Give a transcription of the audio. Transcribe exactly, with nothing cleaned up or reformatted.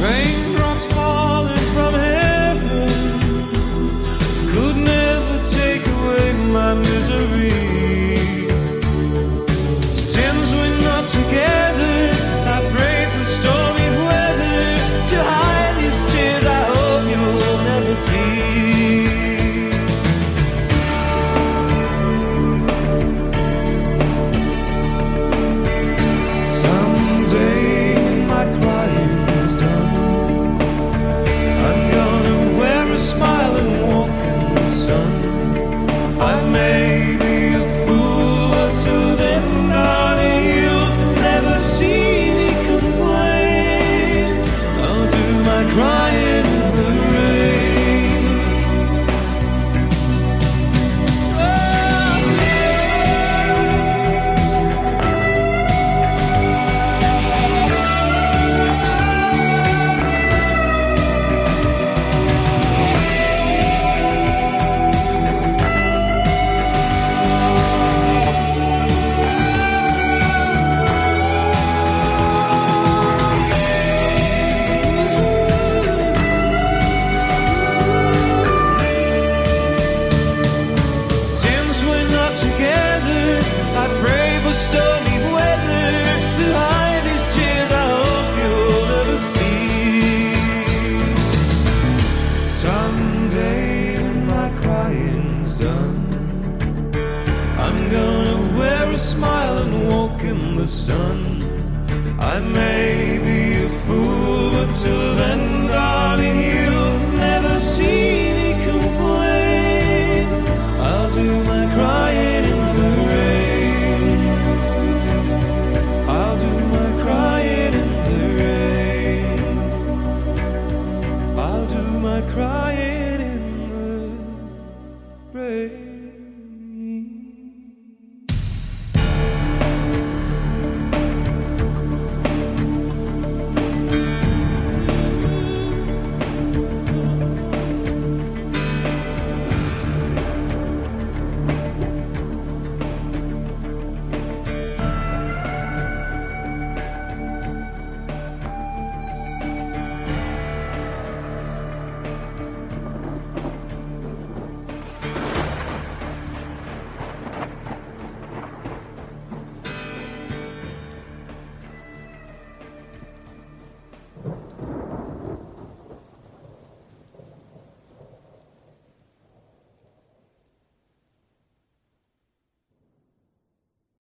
Raindrops falling from heaven could never take away my misery. Since we're not together, I pray for stormy weather to hide these tears I hope you'll never see. Crying in the rain. Stormy weather to hide these tears I hope you'll never see. Someday when my crying's done, I'm gonna wear a smile and walk in the sun. I may be a fool, but till then